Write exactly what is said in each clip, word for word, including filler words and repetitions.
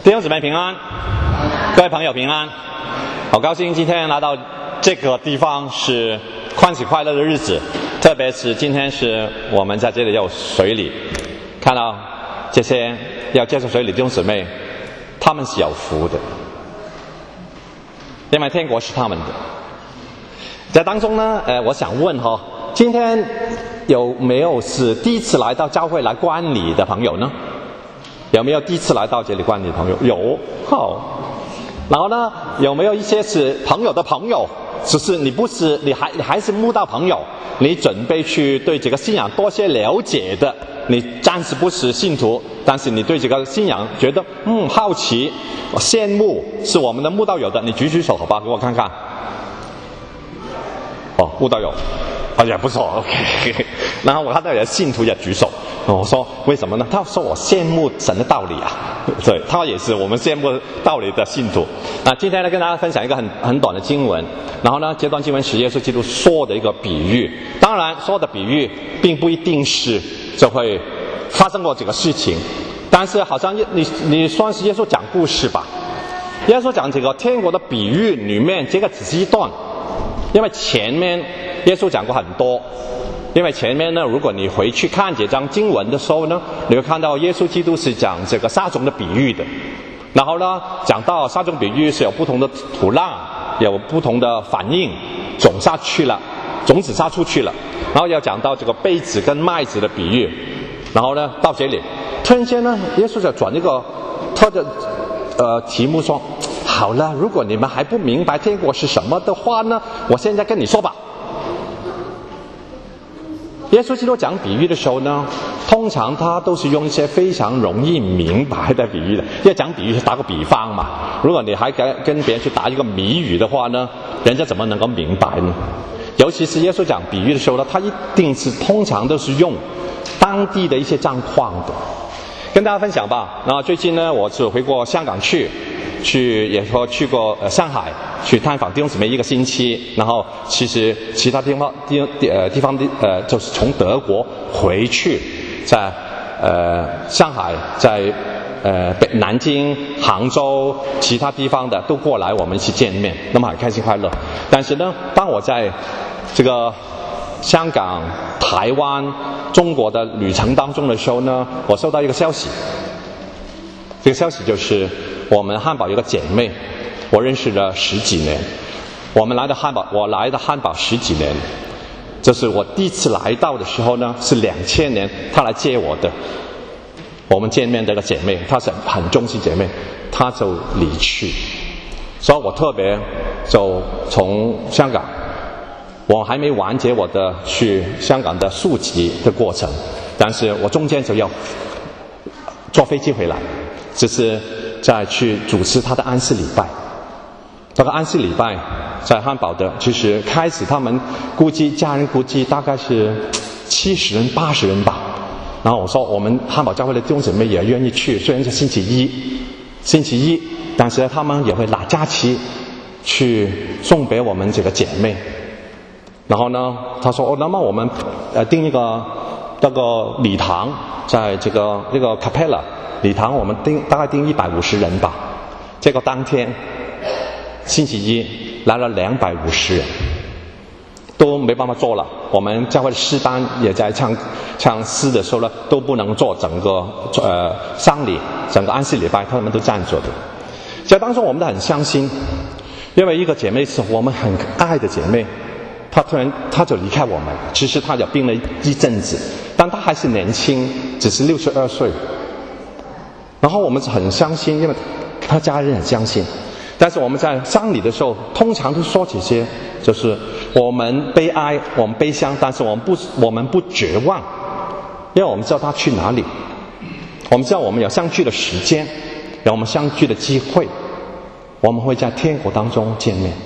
弟兄姊妹平安，各位朋友平安。好高兴今天来到这个地方，是欢喜快乐的日子，特别是今天是我们在这里有水礼，看到这些要接受水礼的弟兄姊妹，他们是有福的，因为天国是他们的。在当中呢，呃，我想问哈，今天有没有是第一次来到教会来观礼的朋友呢？有没有第一次来到这里观礼的朋友？有，好。然后呢，有没有一些是朋友的朋友？只是你不是，你还你还是慕道朋友，你准备去对这个信仰多些了解的，你暂时不是信徒，但是你对这个信仰觉得嗯好奇、羡慕，是我们的慕道友的，你举举手好吧，给我看看。哦，慕道友，啊也不错 ，OK。然后我看到有的信徒也举手。我说为什么呢？他说我羡慕神的道理啊，对，他也是我们羡慕道理的信徒。那今天呢，跟大家分享一个很很短的经文，然后呢，这段经文是耶稣基督说的一个比喻。当然，说的比喻并不一定是就会发生过这个事情，但是好像你你算是耶稣讲故事吧。耶稣讲这个天国的比喻里面，这个只是一段，因为前面耶稣讲过很多。因为前面呢，如果你回去看这章经文的时候呢，你会看到耶稣基督是讲这个撒种的比喻的。然后呢，讲到撒种比喻是有不同的土壤，有不同的反应，种下去了，种子撒出去了。然后要讲到这个稗子跟麦子的比喻。然后呢，到这里，突然间呢，耶稣就转一个他的呃题目说：好了，如果你们还不明白天国是什么的话呢，我现在跟你说吧。耶稣基督讲比喻的时候呢，通常他都是用一些非常容易明白的比喻的。因为讲比喻是打个比方嘛，如果你还跟跟别人去答一个谜语的话呢，人家怎么能够明白呢？尤其是耶稣讲比喻的时候呢，他一定是通常都是用当地的一些状况的。跟大家分享吧。那最近呢，我是回过香港去。去也说去过呃上海去探访弟兄姊妹一个星期，然后其实其他地方地呃地方的呃就是从德国回去，在呃上海在呃北南京杭州其他地方的都过来我们一起见面，那么很开心快乐。但是呢，当我在这个香港、台湾、中国的旅程当中的时候呢，我收到一个消息，这个消息就是我们汉堡有个姐妹，我认识了十几年。我们来的汉堡，我来的汉堡十几年。这是我第一次来到的时候呢，是两千年，她来接我的。我们见面这个姐妹，她是很忠心姐妹，她就离去，所以我特别就从香港，我还没完结我的去香港的溯籍的过程，但是我中间就要坐飞机回来，只是再去主持他的安息礼拜。这个安息礼拜在汉堡的，其实开始他们估计家人估计大概是七十人八十人吧。然后我说我们汉堡教会的弟兄姊妹也愿意去，虽然是星期一星期一，但是他们也会拿假期去送给我们这个姐妹。然后呢，他说哦，那么我们呃订一个那个礼堂，在这个这个 Capella礼堂，我们订大概订一百五十人吧。结果当天星期一来了两百五十人，都没办法做了。我们教会的诗班也在唱唱诗的时候呢，都不能做整个呃丧礼，整个安息礼拜他们都站着的。在当中我们都很伤心，因为一个姐妹是我们很爱的姐妹，她突然她就离开我们。其实她也病了一阵子，但她还是年轻，只是六十二岁。然后我们很伤心，因为他家人很伤心。但是我们在丧礼的时候，通常都说这些，就是我们悲哀，我们悲伤，但是我们不，我们不绝望，因为我们知道他去哪里，我们知道我们有相聚的时间，有我们相聚的机会，我们会在天国当中见面。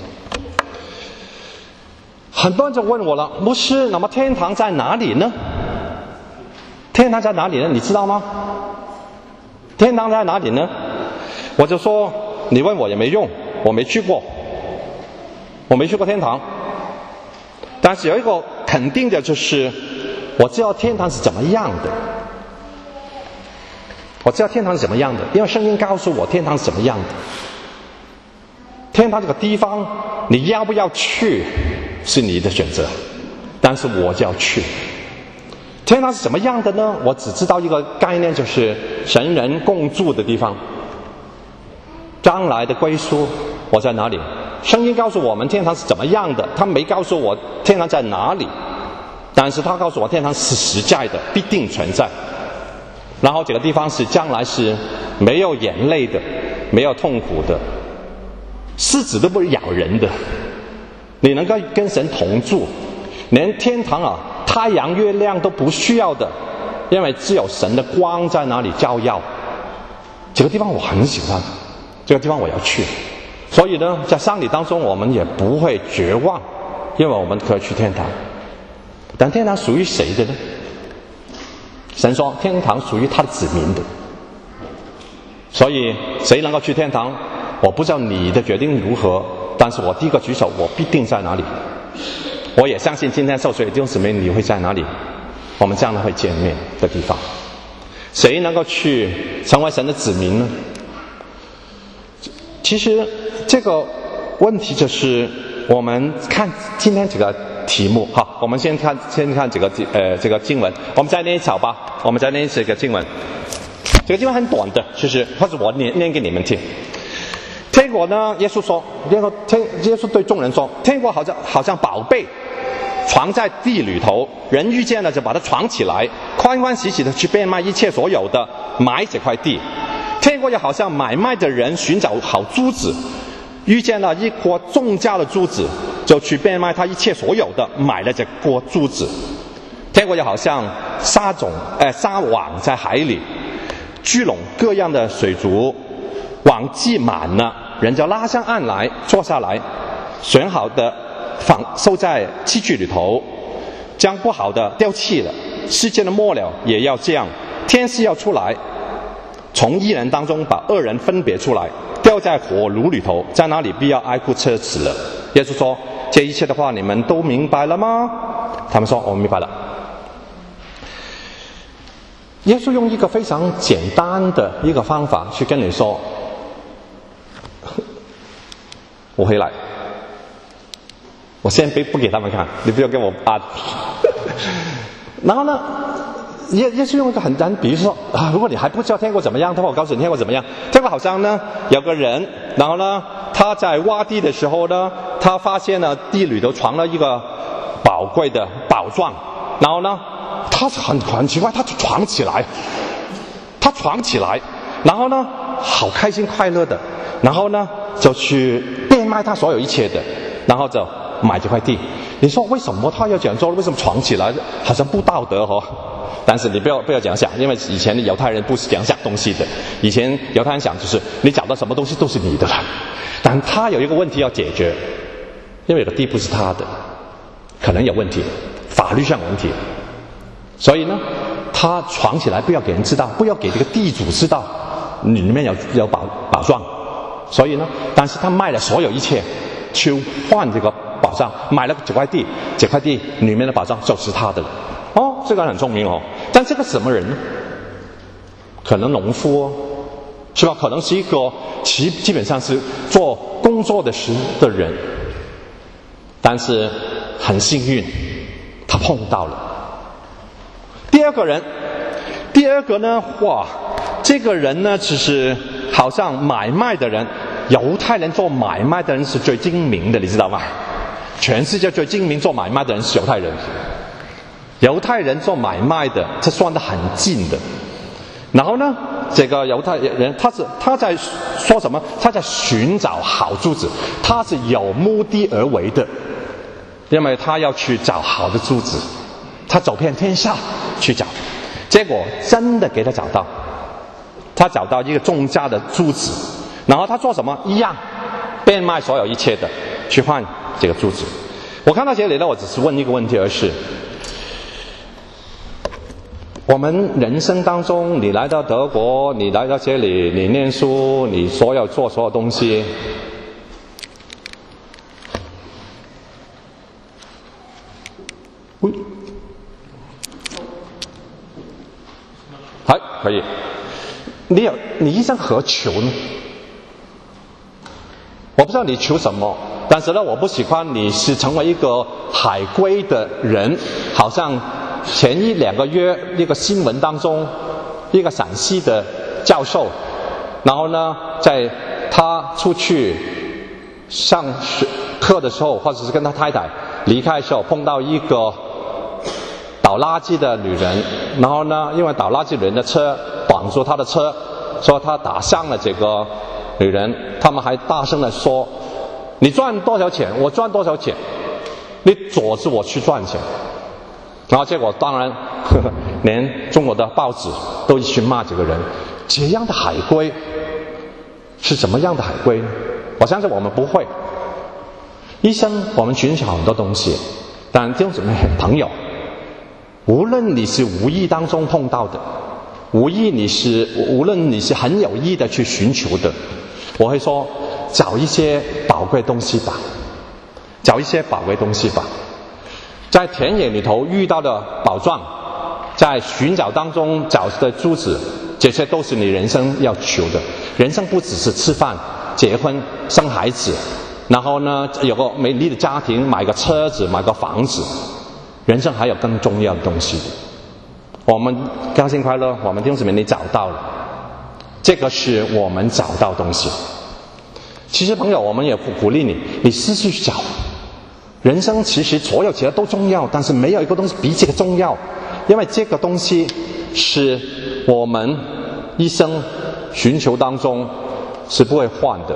很多人就问我了，牧师，那么天堂在哪里呢？天堂在哪里呢？你知道吗？天堂在哪里呢？我就说你问我也没用，我没去过，我没去过天堂。但是有一个肯定的就是，我知道天堂是怎么样的。 我知道天堂是怎么样的，因为圣经告诉我天堂是怎么样的。天堂这个地方，你要不要去是你的选择，但是我就要去。天堂是怎么样的呢？我只知道一个概念，就是神人共住的地方。将来的归宿我在哪里？圣经告诉我们天堂是怎么样的，他没告诉我天堂在哪里，但是他告诉我天堂是实在的，必定存在。然后这个地方是将来是没有眼泪的，没有痛苦的，狮子都不会咬人的，你能够跟神同住，连天堂啊太阳月亮都不需要的，因为只有神的光在那里照耀。这个地方我很喜欢，这个地方我要去。所以呢，在丧礼当中我们也不会绝望，因为我们可以去天堂。但天堂属于谁的呢？神说天堂属于他的子民的。所以谁能够去天堂，我不知道你的决定如何，但是我第一个举手，我必定在哪里。我也相信今天受水的弟兄姊妹，你会在哪里？我们将来会见面的地方。谁能够去成为神的子民呢？其实这个问题就是我们看今天这个题目。好，我们先看先看这个呃这个经文，我们再念一草吧。我们再念这个经文。这个经文很短的，其实或者我念念给你们听。天国呢，耶稣说，耶稣天耶稣对众人说，天国好像好像宝贝藏在地里头，人遇见了就把它藏起来，欢欢喜喜的去变卖一切所有的，买这块地。天国也好像买卖的人寻找好珠子，遇见了一颗重价的珠子，就去变卖他一切所有的，买了这颗珠子。天国也好像撒种呃撒网在海里，聚拢各样的水族，网系满了，人就拉上岸来，坐下来，选好的放收在器具里头，将不好的丢弃了。世界的末了也要这样，天使要出来，从一人当中把恶人分别出来，掉在火炉里头，在那里必要哀哭切齿了。耶稣说，这一切的话你们都明白了吗？他们说我们明白了。耶稣用一个非常简单的一个方法去跟你说，我回来，我先不不给他们看，你不要跟我啊。然后呢，耶耶稣用一个很单，比如说啊，如果你还不知道天国怎么样的话，我告诉你天国怎么样。天国好像呢有个人，然后呢他在挖地的时候呢，他发现了地里头藏了一个宝贵的宝藏，然后呢他很很奇怪，他就藏起来，他藏起来，然后呢好开心快乐的，然后呢就去变卖他所有一切的，然后就买这块地。你说为什么他要这样做？为什么藏起来？好像不道德哦。但是你不要不要这样想，因为以前的犹太人不是这样想东西的。以前犹太人想就是你找到什么东西都是你的了，但他有一个问题要解决，因为有的地不是他的，可能有问题，法律上有问题，所以呢他藏起来，不要给人知道，不要给这个地主知道里面有有宝宝藏。所以呢，但是他卖了所有一切去换这个宝藏，买了这块地，这块地里面的宝藏就是他的了。哦，这个人很聪明哦。但这个什么人呢？可能农夫哦，是吧？可能是一个其基本上是做工作的时的人，但是很幸运，他碰到了。第二个人，第二个呢，哇，这个人呢，其实好像买卖的人，犹太人做买卖的人是最精明的，你知道吗？全世界最精明做买卖的人是犹太人。犹太人做买卖的，他算得很近的。然后呢，这个犹太人他是他在说什么？他在寻找好珠子，他是有目的而为的，因为他要去找好的珠子，他走遍天下去找，结果真的给他找到，他找到一个重价的珠子，然后他做什么？一样变卖所有一切的去换这个珠子。我看到这里呢，我只是问一个问题，而是我们人生当中，你来到德国，你来到这里，你念书，你所有做所有东西，喂，还可以。 你有你一生何求呢？我不知道你求什么，但是呢，我不喜欢你是成为一个海归的人，好像前一两个月一个新闻当中，一个陕西的教授，然后呢，在他出去上学课的时候，或者是跟他太太离开的时候，碰到一个倒垃圾的女人，然后呢，因为倒垃圾人的车挡住他的车，说他打伤了这个女人，他们还大声地说：“你赚多少钱，我赚多少钱，你阻止我去赚钱。”然后结果当然呵呵连中国的报纸都一起骂这个人。这样的海归是什么样的海归呢？我相信我们不会。一生我们寻找很多东西，但弟兄姊妹朋友，无论你是无意当中碰到的，无意你是无论你是很有意的去寻求的，我会说找一些宝贵东西吧，找一些宝贵东西吧。在田野里头遇到的宝藏，在寻找当中找的珠子，这些都是你人生要求的。人生不只是吃饭、结婚、生孩子，然后呢有个美丽的家庭，买个车子，买个房子。人生还有更重要的东西。我们高兴快乐，我们弟兄姊妹你找到了，这个是我们找到东西。其实朋友，我们也鼓励你，你试试去找。人生其实所有其他都重要，但是没有一个东西比这个重要，因为这个东西是我们一生寻求当中是不会换的。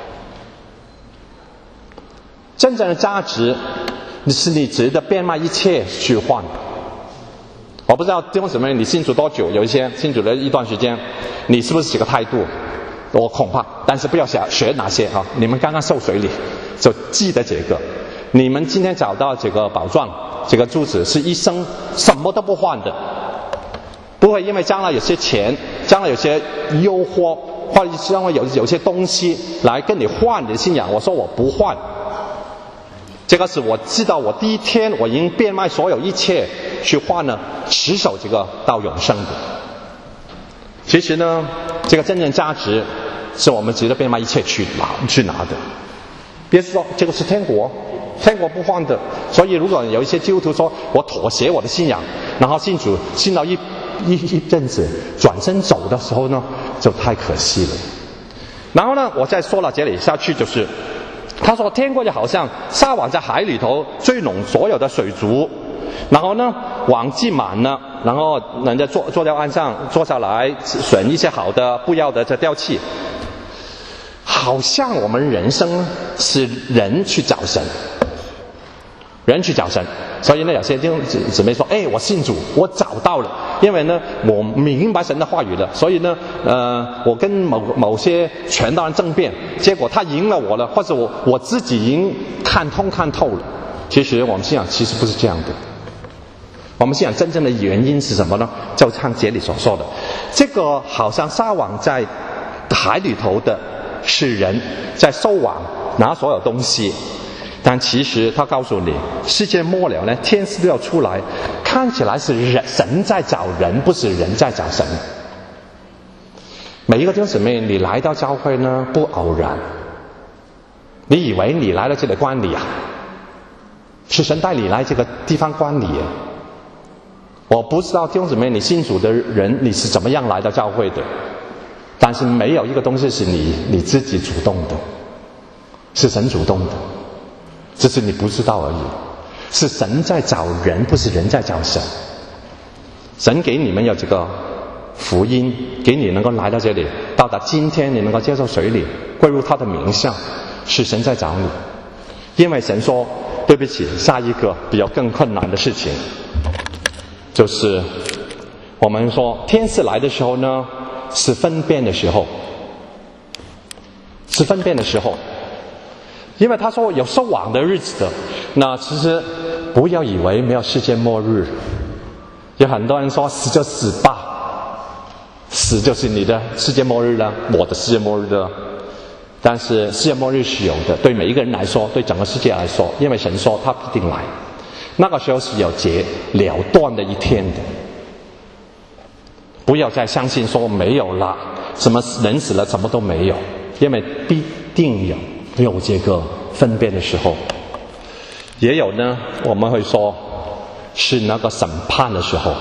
真正的价值是你值得变卖一切去换。我不知道弟兄姊妹你信主多久，有一些信主了一段时间，你是不是这个态度？我恐怕，但是不要想学哪些啊！你们刚刚受水礼，就记得这个。你们今天找到这个宝藏，这个珠子是一生什么都不换的，不会因为将来有些钱，将来有些诱惑，或者将来有有些东西来跟你换你的信仰。我说我不换，这个是我知道我第一天我已经变卖所有一切去换了，持守这个到永生的。其实呢，这个真正价值是我们值得变卖一切去拿去拿的。别说这个是天国，天国不换的。所以如果有一些基督徒说我妥协我的信仰，然后信主信到一一一阵子转身走的时候呢，就太可惜了。然后呢，我再说了这里下去，就是他说天国就好像撒网在海里头追拢所有的水族，然后呢网系满了，然后人家坐坐在岸上坐下来选一些好的不要的再丢弃。好像我们人生是人去找神，人去找神。所以呢，有些弟兄姊妹说：“哎，我信主，我找到了，因为呢，我明白神的话语了。所以呢，呃，我跟某某些传道人争辩，结果他赢了我了，或者我我自己已经看通看透了。”其实我们信仰其实不是这样的。我们信仰真正的原因是什么呢？就像节里所说的，这个好像撒网在海里头的是人在收网拿所有东西，但其实他告诉你，世界末了呢，天使都要出来，看起来是人神在找人，不是人在找神。每一个弟兄姊妹，你来到教会呢不偶然，你以为你来到这里观礼啊？是神带你来这个地方观礼啊。我不知道弟兄姊妹你信主的人你是怎么样来到教会的，但是没有一个东西是你你自己主动的，是神主动的，只是你不知道而已。是神在找人，不是人在找神。神给你们有这个福音，给你能够来到这里，到达今天你能够接受水礼，归入他的名下，是神在找你。因为神说对不起，下一个比较更困难的事情，就是我们说天使来的时候呢，是分辨的时候，是分辨的时候。因为他说有收网的日子的，那其实不要以为没有世界末日。有很多人说死就死吧，死就是你的世界末日了，我的世界末日了。但是世界末日是有的，对每一个人来说，对整个世界来说，因为神说他必定来，那个时候是有结了断的一天的。 不要再相信说没有了，什么人死了什么都没有，因为必定有有这个分辨的时候。也有呢，我们会说是那个审判的时候。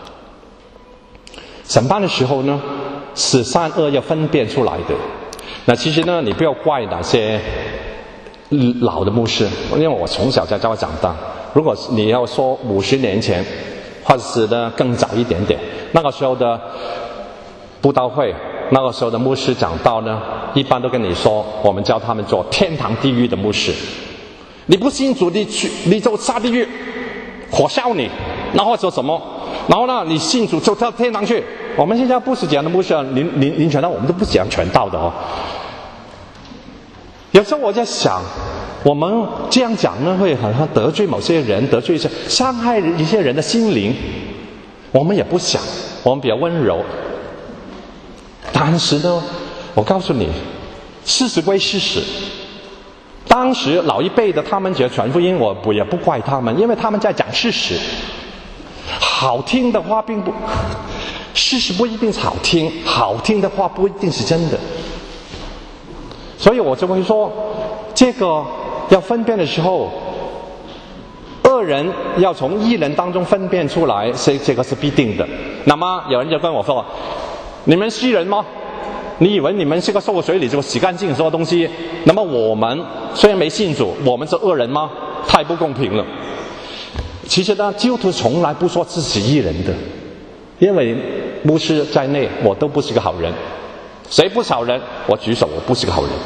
审判的时候呢，是善恶要分辨出来的。那其实呢，你不要怪那些老的牧师，因为我从小在教会长大。如果你要说五十年前，或者是呢更早一点点，那个时候的布道会，那个时候的牧师讲道呢，一般都跟你说，我们教他们做天堂地狱的牧师。你不信主，你去你就下地狱，火烧你，然后说什么？然后呢，你信主就到天堂去。我们现在不是讲的牧师，林林林传道，我们都不讲全道的哦。有时候我在想，我们这样讲呢，会好像得罪某些人，得罪一些，伤害一些人的心灵。我们也不想，我们比较温柔。但是呢，我告诉你，事实归事实。当时老一辈的他们觉得传福音，我不也不怪他们，因为他们在讲事实。好听的话并不，事实不一定是好听，好听的话不一定是真的。所以我就会说，这个要分辨的时候，恶人要从义人当中分辨出来，这这个是必定的。那么有人就跟我说，你们是义人吗？你以为你们是个受水里就洗干净所有东西，那么我们虽然没信主，我们是恶人吗？太不公平了。其实呢，基督徒从来不说自己义人的，因为牧师在内，我都不是个好人。谁不是好人？我举手，我不是个好人。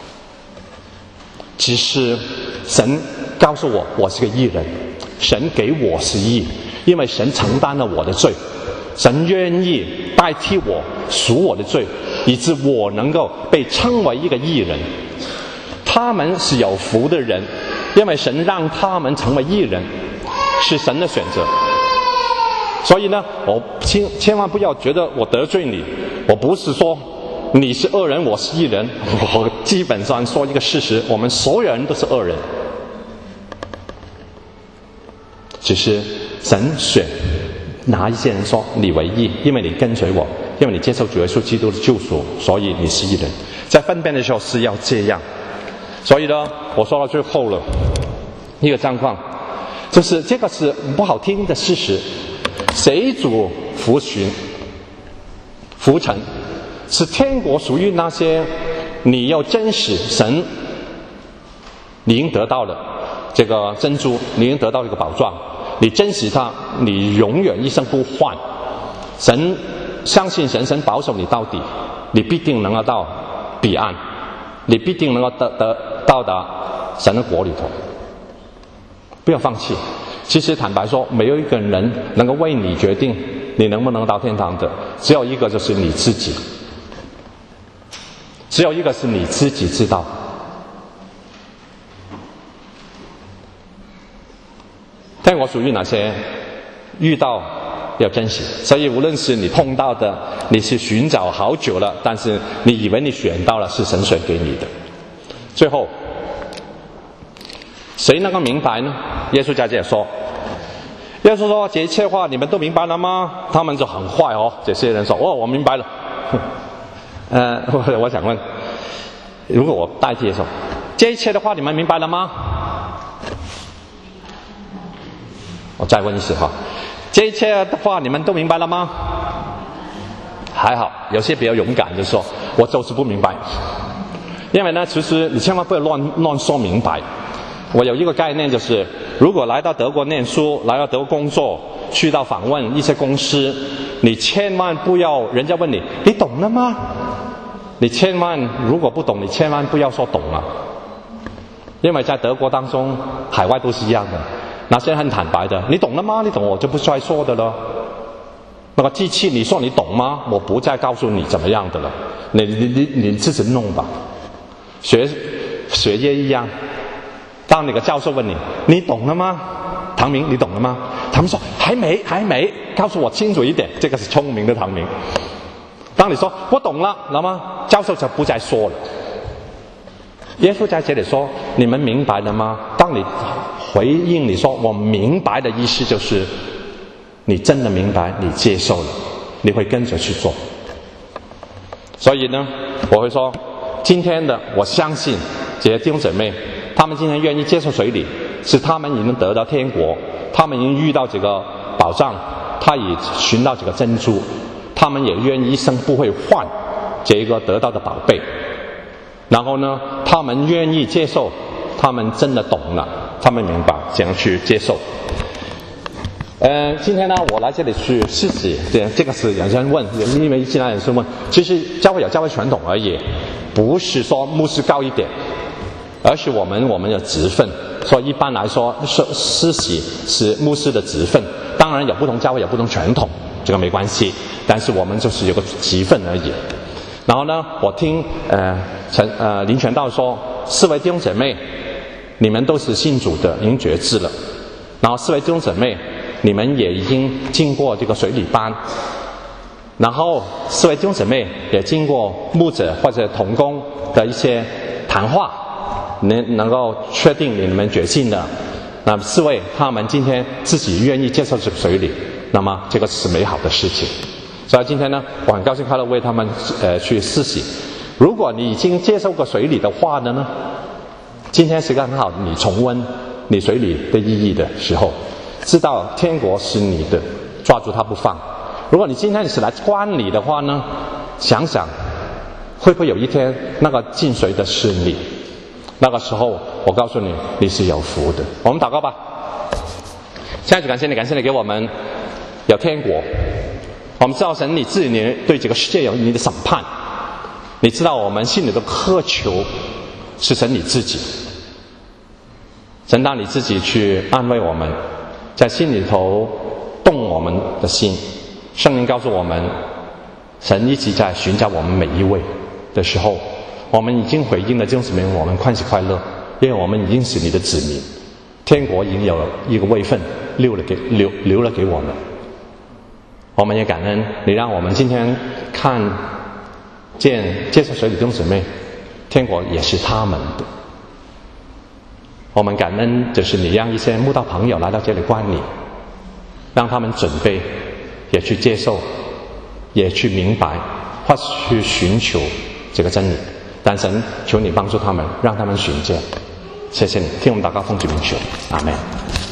只是神告诉我，我是个义人，神给我是义，因为神承担了我的罪，神愿意代替我赎我的罪，以致我能够被称为一个义人。他们是有福的人，因为神让他们成为义人，是神的选择。所以呢，我千千万不要觉得我得罪你，我不是说你是恶人，我是义人，我基本上说一个事实，我们所有人都是恶人，只是神选拿一些人说你为义，因为你跟随我，因为你接受主耶稣基督的救赎，所以你是义人。在分辨的时候是要这样。所以呢，我说到最后了一个状况，就是这个是不好听的事实，谁主服巡服臣，是天国属于那些你要珍视神，你已经得到了这个珍珠，你已经得到这个宝藏，你珍惜它，你永远一生不换。神相信神，神保守你到底，你必定能够到彼岸，你必定能够得得到达神的国里头。不要放弃。其实坦白说，没有一个人能够为你决定你能不能到天堂的，只有一个就是你自己，只有一个是你自己知道。天国属于哪些遇到要珍惜，所以无论是你碰到的，你是寻找好久了，但是你以为你选到了，是神选给你的。最后谁能够明白呢？耶稣在这里说，耶稣说这一切话你们都明白了吗？他们就很坏哦，这些人说哦我明白了。呃我我想问，如果我代替说这一切的话你们明白了吗？我再问一次哈，这一切的话你们都明白了吗？还好，有些比较勇敢就说我就是不明白。因为呢，其实你千万不要乱乱说明白。我有一个概念，就是如果来到德国念书，来到德国工作，去到访问一些公司，你千万不要人家问你你懂了吗？你千万如果不懂，你千万不要说懂了。因为在德国当中，海外都是一样的，那些很坦白的，你懂了吗？你懂我就不再说的了。那个机器你说你懂吗？我不再告诉你怎么样的了，你你你你自己弄吧。学学业一样，当那个教授问你你懂了吗？唐明你懂了吗？他们说还没还没，告诉我清楚一点，这个是聪明的唐明。当你说我懂了，那么教授就不再说了。耶稣在这里说你们明白了吗？当你回应你说我明白的意思，就是你真的明白，你接受了。 你会跟着去做。所以呢，我会说，今天的我相信这些弟兄姊妹，他们今天愿意接受水礼，是他们已经得到天国，他们已经遇到这个宝藏，他已寻到这个珍珠，他们也愿意一生不会换这一个得到的宝贝。然后呢，他们愿意接受，他们真的懂了，他们明白怎样去接受。呃，今天呢，我来这里去试试，这这个是有人问，因为进来人是问，其实教会有教会传统而已，不是说牧师高一点，而是我们我们的职分。所以一般来说，是施洗是牧师的职分，当然有不同教会有不同传统，这个没关系，但是我们就是有个职分而已。然后呢，我听呃陈呃林传道说，四位弟兄姊妹，你们都是信主的，已经决志了。然后四位弟兄姊妹，你们也已经经过这个水礼班，然后四位弟兄姊妹也经过牧者或者同工的一些谈话，能能够确定你们决心的。那四位他们今天自己愿意接受这个水礼，那么这个是美好的事情。所以今天呢，我很高兴快乐为他们呃去施洗。如果你已经接受过水礼的话呢，今天是一个很好的你重温你水礼的意义的时候，知道天国是你的，抓住它不放。如果你今天是来观礼的话呢，想想会不会有一天那个进水的是你，那个时候我告诉你，你是有福的。我们祷告吧。现在就感谢你，感谢你给我们有天国。我们知道神你自己你对这个世界有你的审判，你知道我们心里的渴求是神你自己，神让你自己去安慰我们，在心里头动我们的心。圣灵告诉我们，神一直在寻找我们每一位的时候，我们已经回应了，就是明我们欢喜快乐，因为我们已经是你的子民，天国已经有一个位分留了给留留了给我们。我们也感恩你让我们今天看见接受水礼弟兄姊妹，天国也是他们的。我们感恩就是你让一些慕道朋友来到这里观礼，让他们准备也去接受，也去明白或去寻求这个真理。但神求你帮助他们，让他们寻见。谢谢你，听我们祷告，奉主名求，阿们。